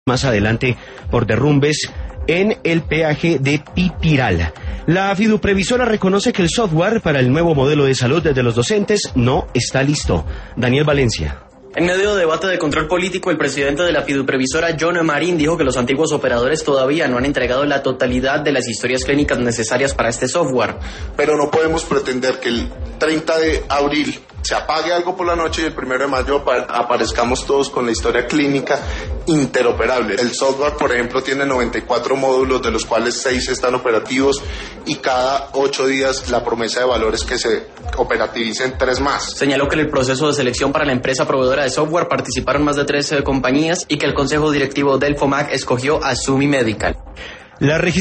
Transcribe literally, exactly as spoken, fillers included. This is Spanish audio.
más adelante por derrumbes en el peaje de Pipiral. La fiduprevisora reconoce que el software para el nuevo modelo de salud de los docentes no está listo. Daniel Valencia. En medio de debate de control político, el presidente de la fiduprevisora, John Marín, dijo que los antiguos operadores todavía no han entregado la totalidad de las historias clínicas necesarias para este software. Pero no podemos pretender que el treinta de abril se apague algo por la noche y el primero de mayo aparezcamos todos con la historia clínica interoperable. El software, por ejemplo, tiene noventa y cuatro módulos, de los cuales seis están operativos, y cada ocho días la promesa de valor es que se operativicen tres más. Señaló que en el proceso de selección para la empresa proveedora de software participaron más de trece compañías y que el consejo directivo del FOMAC escogió a Sumi Medical. La